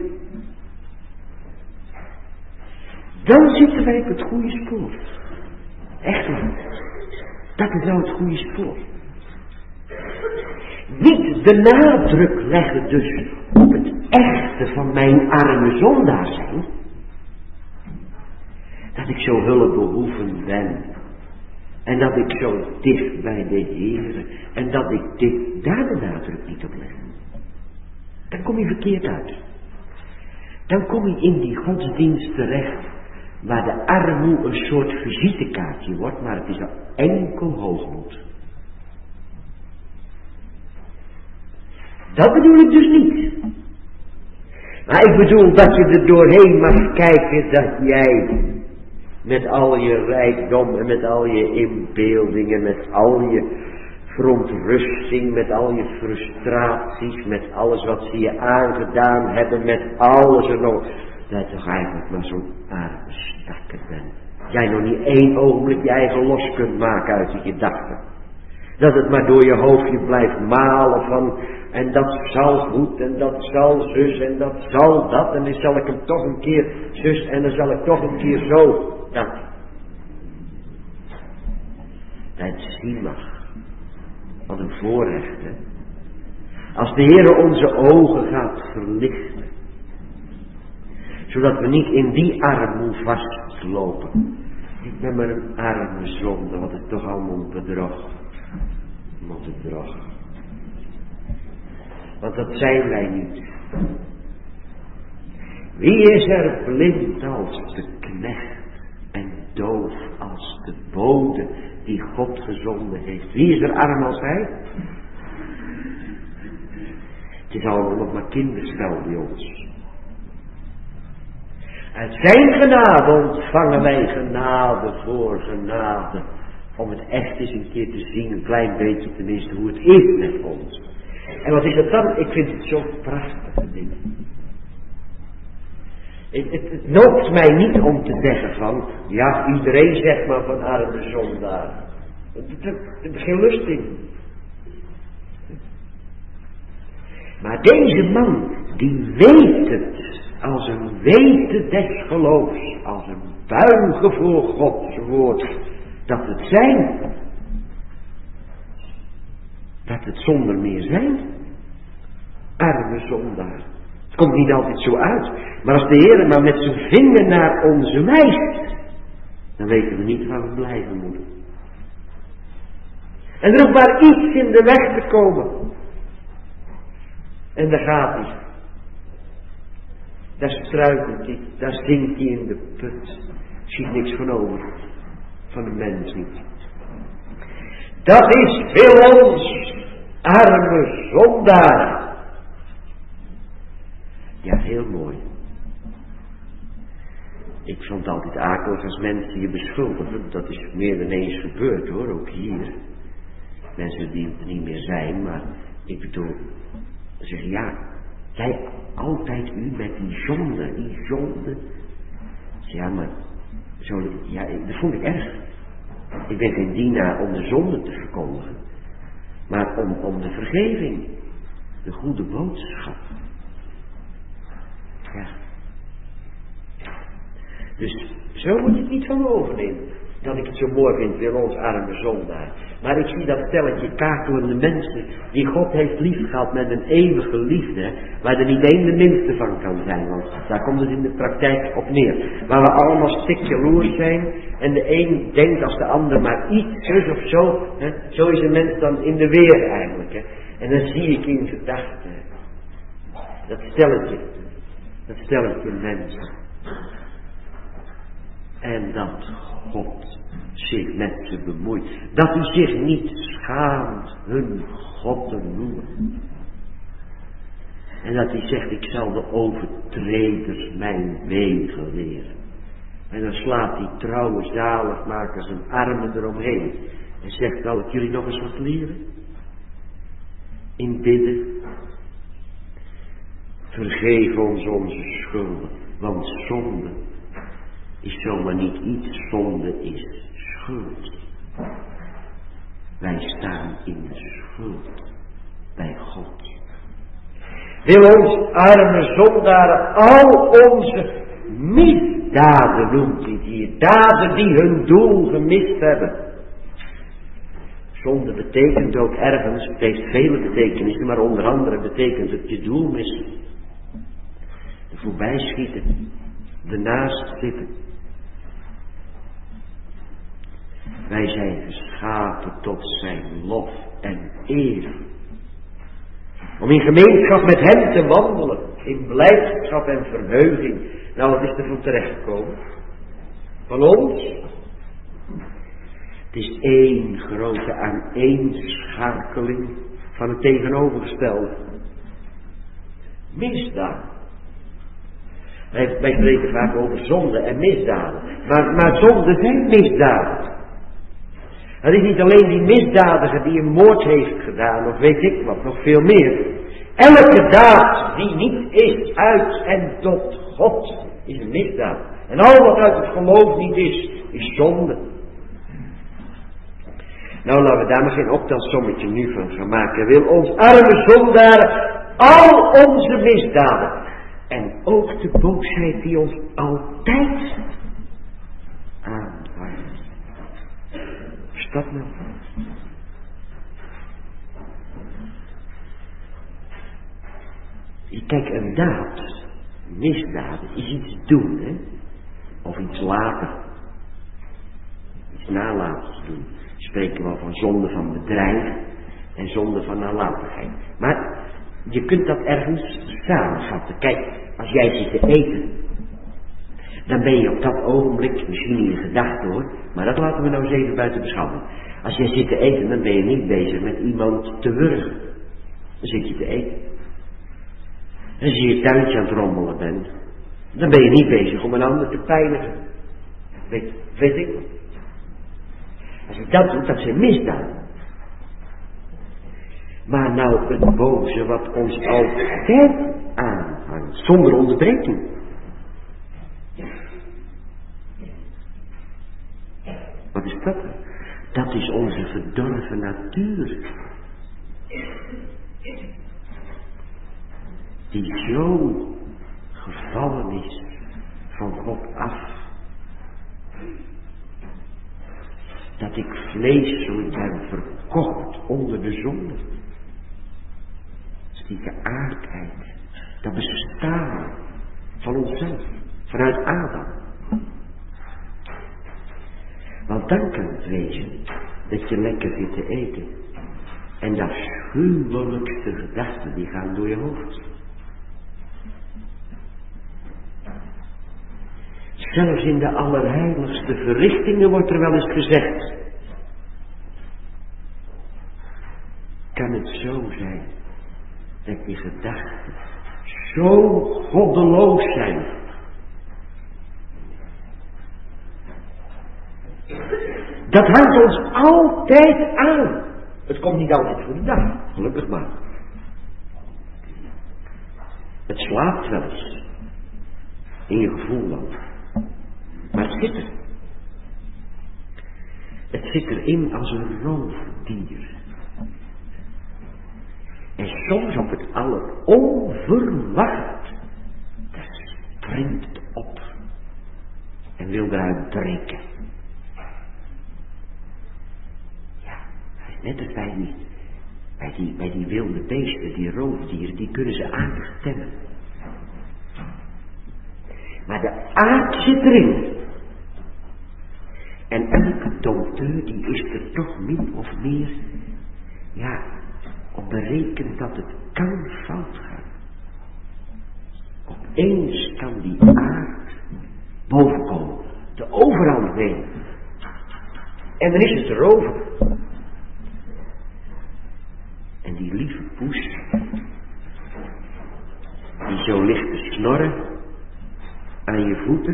Dan zitten wij op het goede spoor. Echt waar. Dat is nou het goede spoor. Niet de nadruk leggen dus op het echte van mijn arme zondaar zijn. Dat ik zo hulpbehoevend ben. En dat ik zo dicht bij de Heer. En dat ik dit, daar de nadruk niet op leg. Dan kom je verkeerd uit. Dan kom je in die godsdienst terecht. Waar de armoe een soort visitekaartje wordt. Maar het is al enkel hoogmoed. Dat bedoel ik dus niet. Maar ik bedoel dat je er doorheen mag kijken dat jij met al je rijkdom en met al je inbeeldingen, met al je verontrusting, met al je frustraties, met alles wat ze je aangedaan hebben, met alles er nog, dat je toch eigenlijk maar zo'n arme stakker bent. Jij nog niet 1 ogenblik je eigen los kunt maken uit die gedachten. Dat het maar door je hoofdje blijft malen van, en dat zal goed, en dat zal zus, en dat zal dat, en dan zal ik hem toch een keer zus, en dan zal ik toch een keer zo, dat. Dat zien mag. Wat een voorrecht, hè. Als de Heer onze ogen gaat verlichten, zodat we niet in die armoe vastlopen. Ik ben maar een arme zonde, wat het toch allemaal bedrog. Wat een bedrog. Want dat zijn wij niet. Wie is er blind als de knecht en doof als de bode die God gezonden heeft? Wie is er arm als hij? Het is allemaal nog maar kinderspel bij ons. Uit zijn genade ontvangen wij genade voor genade. Om het echt eens een keer te zien, een klein beetje tenminste, hoe het is met ons. En wat is dat dan? Ik vind het zo prachtig ding. Het noopt mij niet om te zeggen van, ja, iedereen zegt maar van arme zondaar. Er is geen lust in. Maar deze man, die weet het, als een weten des geloofs, als een buigen voor Gods woord, dat het zijn. Dat het zonder meer zijn. Arme zondaar. Het komt niet altijd zo uit. Maar als de Heer maar met zijn vinger naar ons wijst, dan weten we niet waar we blijven moeten. En er hoeft maar iets in de weg te komen. En daar gaat hij. Daar struikelt hij. Daar zinkt hij in de put. Ziet niks van over. Van de mens niet. Dat is veel ons arme zondaar. Ja, heel mooi. Ik vond het altijd akelig als mensen je beschuldigen. Dat is meer dan eens gebeurd hoor, ook hier. Mensen die er niet meer zijn, maar ik bedoel, zeggen ja, jij altijd u met die zonde. Ja, maar zo, ja, dat vond ik erg. Ik ben geen dienaar om de zonde te verkondigen, maar om de vergeving, de goede boodschap. Ja. Dus zo moet je het niet van me overnemen. Dat ik het zo mooi vind, wil ons arme zondaar. Maar ik zie dat stelletje kakelende mensen, die God heeft lief gehad met een eeuwige liefde, waar er niet één de minste van kan zijn, want daar komt het in de praktijk op neer. Waar we allemaal stikjaloers zijn, en de een denkt als de ander maar iets, zus of zo, hè? Zo is een mens dan in de weer eigenlijk. Hè? En dan zie ik in gedachten, dat stelletje mensen. En dat God zich met ze bemoeit. Dat hij zich niet schaamt hun God te noemen. En dat hij zegt, ik zal de overtreders mijn wegen leren. En dan slaat die trouwe zaligmaker zijn armen eromheen. En zegt, zal ik jullie nog eens wat leren? In bidden. Vergeef ons onze schulden. Want zonde is zomaar niet iets, zonde is schuld. Wij staan in de schuld bij God. Wil ons arme zondaren al onze misdaden, noemt hij hier, daden die hun doel gemist hebben. Zonde betekent ook ergens, het heeft vele betekenissen, maar onder andere betekent het je doel missen. De voorbij schieten, ernaast zitten. Wij zijn geschapen tot zijn lof en eer. Om in gemeenschap met hem te wandelen. In blijdschap en verheuging. Nou, wat is er van terechtgekomen? Van ons? Het is één grote aaneenschakeling van het tegenovergestelde. Misdaad. Wij spreken vaak over zonde en misdaden. Maar zonde zijn misdaden. Het is niet alleen die misdadiger die een moord heeft gedaan, of weet ik wat, nog veel meer. Elke daad die niet is uit en tot God, is een misdaad. En al wat uit het geloof niet is zonde. Nou, laten we daar maar geen optelsommetje nu van gaan maken. Wil ons arme zondaar al onze misdaden en ook de boosheid die ons altijd aanwaait. Is dat nou? Kijk, een daad, misdaad, is iets doen, hè? Of iets laten. Iets nalaten doen. We spreken wel van zonde van bedrijf en zonde van nalatigheid. Maar je kunt dat ergens samenvatten. Kijk, als jij zit te eten, dan ben je op dat ogenblik, misschien in je gedachten hoor, maar dat laten we nou eens even buiten beschouwing. Als jij zit te eten, dan ben je niet bezig met iemand te wurgen. Dan zit je te eten. En als je je tuintje aan het rommelen bent, Dan ben je niet bezig om een ander te pijnigen. Weet ik wel. Als je dat doet, dat zijn misdaden. Maar nou het boze wat ons altijd aanhangt, zonder onderbreking. Wat is dat? Dat is onze verdorven natuur. Die zo gevallen is van God af. Dat ik vleeselijk ben verkocht onder de zonde. Die geaardheid, dat bestaan van onszelf, vanuit Adam. Want dan kan het wezen dat je lekker zit te eten en de afschuwelijkste gedachten die gaan door je hoofd. Zelfs in de allerheiligste verrichtingen wordt er wel eens gezegd, kan het zo zijn dat je gedachten zo goddeloos zijn. Dat hangt ons altijd aan. Het komt niet altijd voor de dag, gelukkig maar. Het slaapt wel eens in je gevoel dan. Maar het zit er. Het zit erin als een roofdier. En soms op het alleronverwacht, dat springt het op en wil eruit breken. Ja, net als bij die wilde beesten, die roofdieren, die kunnen ze aardig temmen. Maar de aard zit erin. En elke dompteur die is er toch min of meer, ja, op berekend dat het kan fout gaan. Opeens kan die aard bovenkomen, de overhand nemen. En dan is het erover. En die lieve poes, die zo ligt te snorren aan je voeten,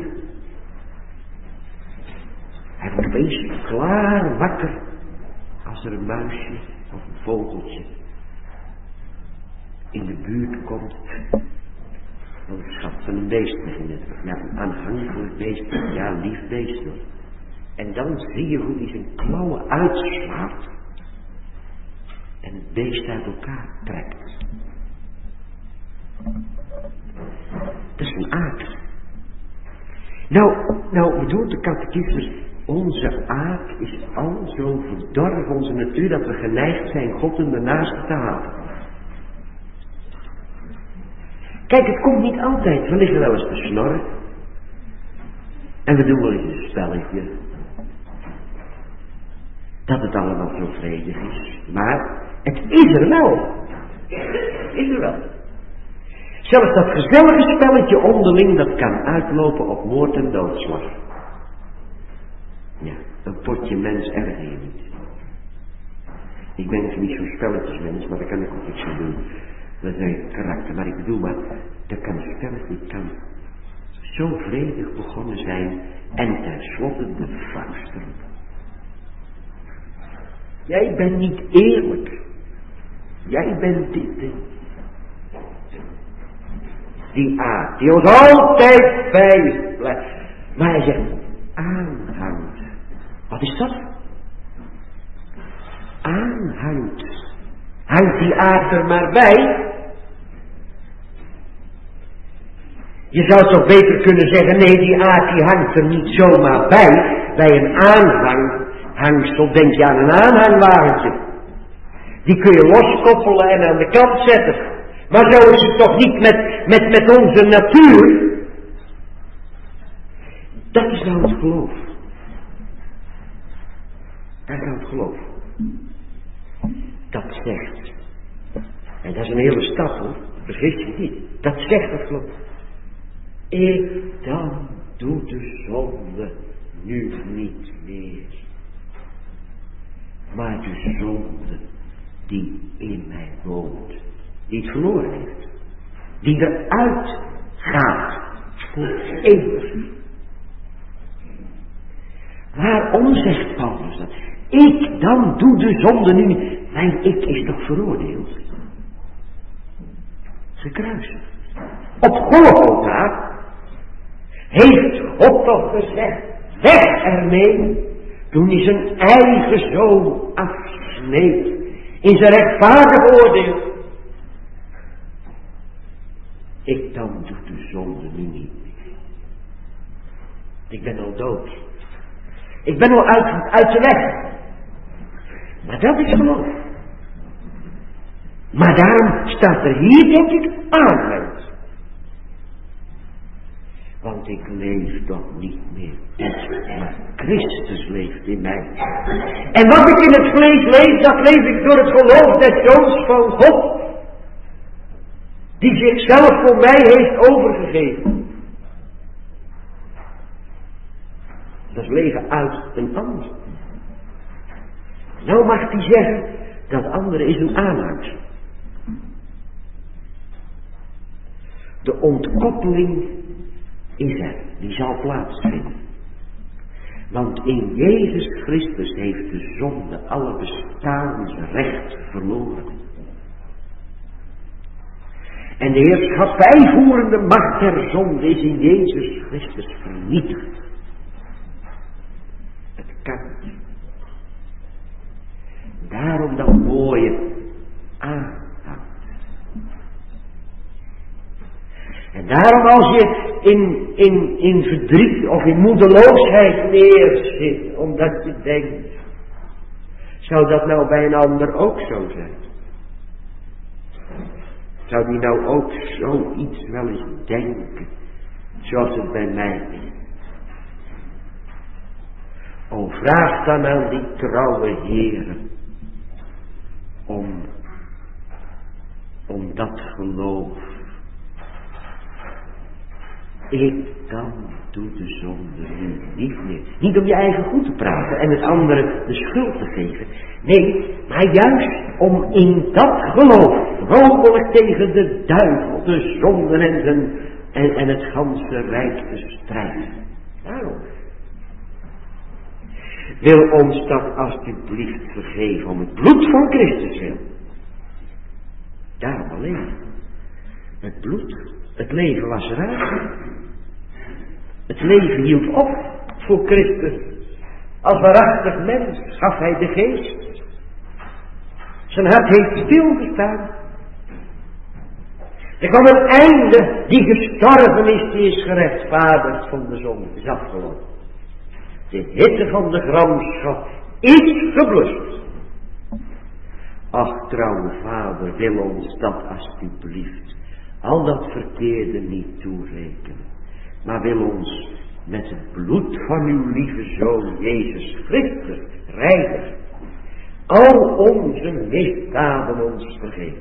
hij wordt opeens klaar wakker als er een muisje of een vogeltje in de buurt komt. Een schat van een beest beginnen. Ja, een aanhankelijk beest. Ja, een lief beest hoor. En dan zie je hoe hij zijn klauwen uitslaat en het beest uit elkaar trekt. Dat is een aard. Nou bedoelt de catechismus, onze aard is al zo verdorven, onze natuur, dat we geneigd zijn God en de naaste te haten. Kijk, het komt niet altijd. We liggen wel eens te snorren. En we doen wel eens een spelletje. Dat het allemaal zo vredig is. Maar het is er wel. Het is er wel. Zelfs dat gezellige spelletje onderling, dat kan uitlopen op moord en doodslag. Ja, een potje mens erger je niet. Ik ben dus niet zo'n spelletjesmens, maar daar kan ik ook iets aan doen. Dat is een karakter, maar ik bedoel maar, dat kan een spelletje, kan zo vredig begonnen zijn en tenslotte de vuist erop. Jij bent niet eerlijk. Jij bent dit. Die aard, die ons altijd bij blijft. Maar hij zegt, aanhangt. Wat is dat? Aanhangt. Hangt die aard er maar bij? Je zou toch beter kunnen zeggen, nee, die aard die hangt er niet zomaar bij. Bij een aanhangsel denk je aan een aanhangwagentje. Die kun je loskoppelen en aan de kant zetten. Maar zo is het toch niet met onze natuur? Dat is nou het geloof. Dat is nou het geloof. Dat zegt. En dat is een hele stap hoor. Vergis je niet. Dat zegt het geloof. Ik dan doe de zonde nu niet meer. Maar de zonde die in mij woont. Die het verloren heeft. Die eruit gaat. voor eeuwig. Waarom zegt Paulus dat? Ik dan doe de zonde nu. Mijn ik is toch veroordeeld? Gekruisigd. Op Golgotha heeft God toch gezegd, weg ermee, toen hij zijn eigen zoon afsneed in zijn rechtvaardig oordeel. Ik dan doe de zonde nu niet meer. Ik ben al dood. Ik ben al uit de weg. Maar dat is geloof. Maar daarom staat er hier denk ik amen. Want ik leef toch niet meer ik, maar Christus leeft in mij. En wat ik in het vlees leef, dat leef ik door het geloof des Zoons van God. Die zichzelf voor mij heeft overgegeven. Dat is leven uit een ander. Nou mag hij zeggen, dat andere is een aanhangsel. De ontkoppeling is er, die zal plaatsvinden. Want in Jezus Christus heeft de zonde alle bestaansrecht verloren. En de heerschappijvoerende macht der zonde is in Jezus Christus vernietigd. Het kan niet. Daarom dat mooie aanhangt. En daarom als je in verdriet of in moedeloosheid neerzit, omdat je denkt, zou dat nou bij een ander ook zo zijn? Zou die nou ook zoiets wel eens denken, zoals het bij mij is? O, vraag dan aan die trouwe heren om dat geloof. Ik dan doe de zonde nu niet meer. Niet om je eigen goed te praten en het andere de schuld te geven. Nee, maar juist om in dat geloof vromelijk tegen de duivel, de zonde en het ganse rijk te strijden. Daarom. Wil ons dat alsjeblieft vergeven om het bloed van Christus wil. Daarom alleen. Het bloed, het leven was eruit. Het leven hield op voor Christus. Als waarachtig mens gaf hij de geest. Zijn hart heeft stilgestaan. Er kwam een einde, die gestorven is, die is gerechtvaardigd van de zonde, is afgelopen. De hitte van de gramschap is geblust. Ach, trouwe Vader, wil ons dat alsjeblieft, al dat verkeerde niet toerekenen. Maar wil ons met het bloed van uw lieve Zoon, Jezus Christus, reinigen. Al onze misdaden ons vergeven.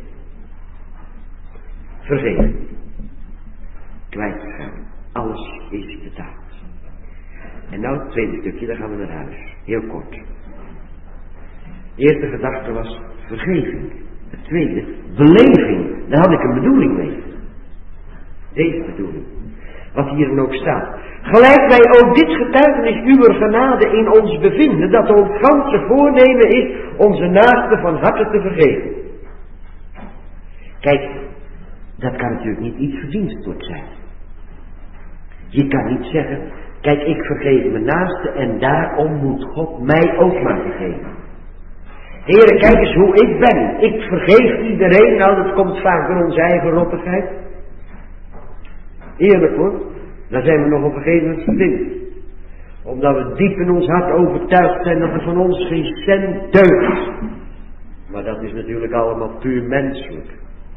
Vergeven. Kwijtgaan. Alles is betaald. En nou het tweede stukje, dan gaan we naar huis. Heel kort. De eerste gedachte was vergeving. Het tweede, beleving. Daar had ik een bedoeling mee. Deze bedoeling. Wat hier dan ook staat. Gelijk wij ook dit getuigenis uwer genade in ons bevinden, dat ons ganse voornemen is onze naaste van harte te vergeven. Kijk, dat kan natuurlijk niet iets verdienstelijk zijn. Je kan niet zeggen, kijk, ik vergeef mijn naaste en daarom moet God mij ook maar vergeven. Heren, kijk eens hoe ik ben. Ik vergeef iedereen. Nou, dat komt vaak door onze eigen rottigheid. Eerlijk hoor. Daar zijn we nog op een gegeven moment verblind. Omdat we diep in ons hart overtuigd zijn dat er van ons geen cent deugt. Maar dat is natuurlijk allemaal puur menselijk.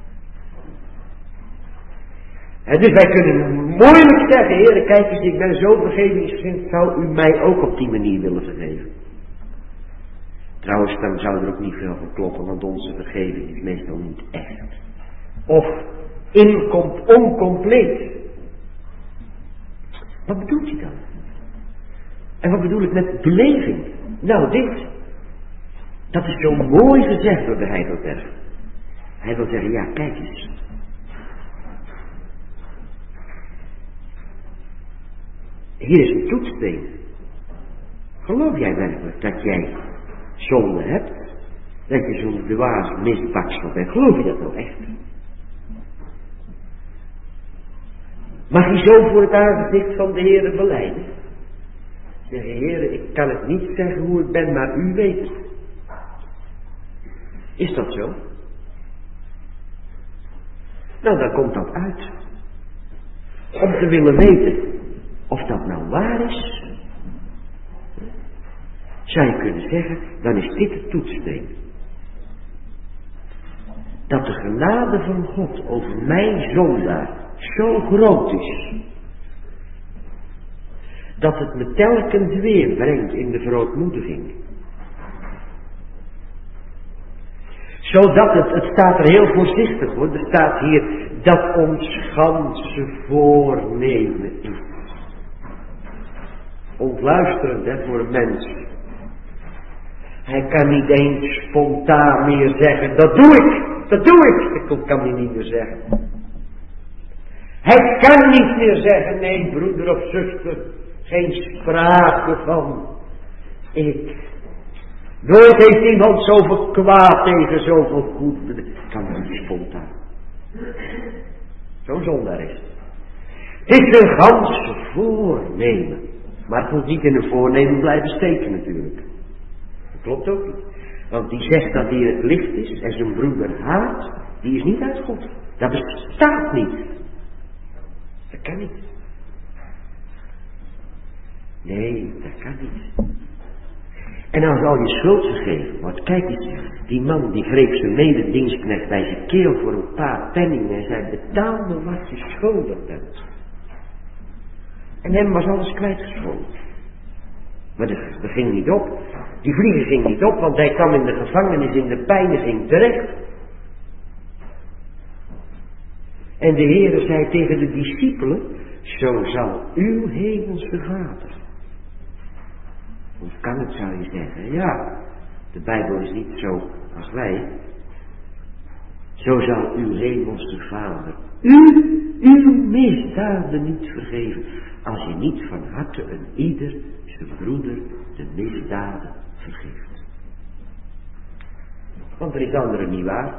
En dus wij kunnen moeilijk zeggen, heren, kijk eens, ik ben zo vergevingsgezind, zou u mij ook op die manier willen vergeven? Trouwens, dan zou er ook niet veel van kloppen, want onze vergeving is meestal niet echt. Of oncompleet. Wat bedoelt hij dan? En wat bedoel ik met beleving? Nou, dit. Dat is zo mooi gezegd door de Heidelberg. Hij wil zeggen, ja, kijk eens. Hier is een toetssteen. Geloof jij werkelijk dat jij zonde hebt? Dat je zo'n dwaas misbaksel bent? Geloof je dat nou echt? Mag je zo voor het aangezicht van de Heere belijden? Zeggen, Heere, ik kan het niet zeggen hoe ik ben, maar u weet het. Is dat zo? Nou, dan komt dat uit. Om te willen weten of dat nou waar is, zou je kunnen zeggen, dan is dit de toetssteen. Dat de genade van God over mijn zondaar zo groot is, dat het me telkens weer brengt in de verootmoediging. Zodat het staat er heel voorzichtig hoor, er staat hier dat ons ganse voornemen is. Ontluisterend hè, voor een mens. Hij kan niet eens spontaan meer zeggen, dat doe ik, dat kan hij niet meer zeggen. Hij kan niet meer zeggen, nee broeder of zuster, geen sprake van ik. Nooit heeft iemand zoveel kwaad tegen zoveel goed. Dat kan niet spontaan. Zo'n zondaar is het. Het is een ganse voornemen. Maar het moet niet in een voornemen blijven steken natuurlijk. Dat klopt ook niet. Want die zegt dat hij in het licht is en zijn broeder haat, die is niet uit God. Dat bestaat niet. Dat kan niet. Nee, dat kan niet. En als al je schuld vergeven wordt, kijk eens, die man die greep zijn mededienstknecht bij zijn keel voor een paar penningen en zei, betaal me wat je schuldig bent. En hem was alles kwijtgescholden. Maar dat ging niet op. Die vlieger ging niet op, want hij kwam in de gevangenis in de pijniging terecht. En de Heere zei tegen de discipelen, zo zal uw hemelse Vader. Hoe kan het, zou je zeggen? Ja, de Bijbel is niet zo als wij. Zo zal uw hemelse Vader uw misdaden niet vergeven, als je niet van harte een ieder zijn broeder de misdaden vergeeft. Want er is anderen niet waar.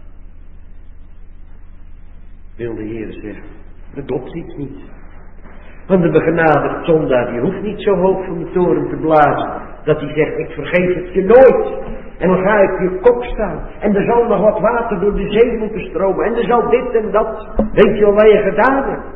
Wil de Heer zeggen, dat klopt iets niet. Want de begenadigd zondaar, die hoeft niet zo hoog van de toren te blazen, dat hij zegt, ik vergeef het je nooit. En dan ga ik je kop staan. En er zal nog wat water door de zee moeten stromen. En er zal dit en dat. Weet je wel wat je gedaan hebt?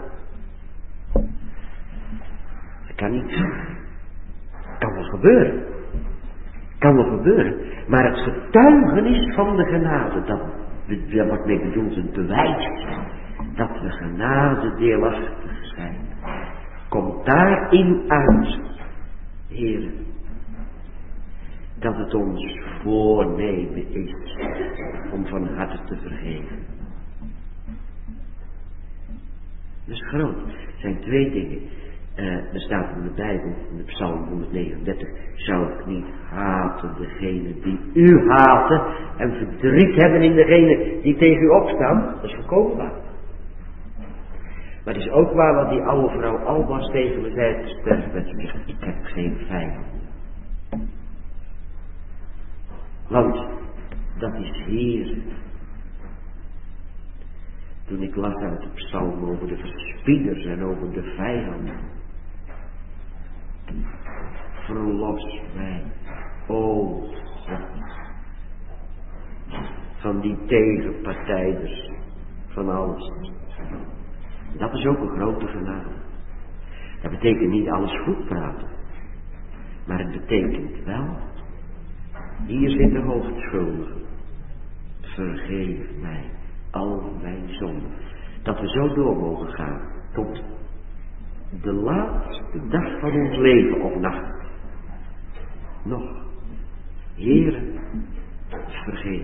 Dat kan niet. Kan wel gebeuren. Kan wel gebeuren. Maar het getuigenis van de genade, dat wordt mee bedoeld een bewijs dat we genade deelachtig zijn. Komt daarin uit, Heer, dat het ons voornemen is om van harte te vergeven. Dat is groot. Er zijn twee dingen. Er staat in de Bijbel, in de Psalm 139, zou ik niet haten degene die u haten en verdriet hebben in degene die tegen u opstaan. Dat is volkomen waar. Maar het is ook waar wat die oude vrouw Albas tegen me zei te sterven. Ze zegt, ik heb geen vijand. Want dat is hier. Toen ik las uit de psalm over de verspieders en over de vijanden. Verlos mij, o God, van die tegenpartijders, van alles. Dat is ook een grote genade. Dat betekent niet alles goed praten. Maar het betekent wel, hier zit de hoofdschuldige. Vergeef mij al mijn zonden. Dat we zo door mogen gaan tot de laatste dag van ons leven of nacht. Nog, Heere, vergeef.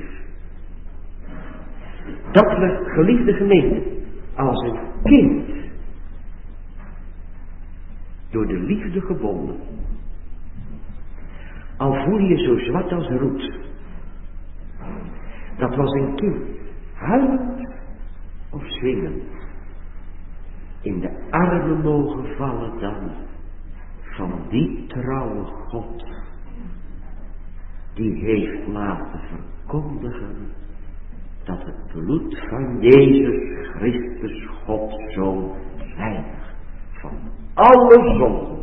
Dat we, geliefde gemeente, als een kind, door de liefde gebonden, al voel je zo zwart als roet, dat was een kind, huilend of zwingend, in de armen mogen vallen dan die trouwe God, die heeft laten verkondigen dat het bloed van Jezus Christus, Gods Zoon, reinigt van alle zonde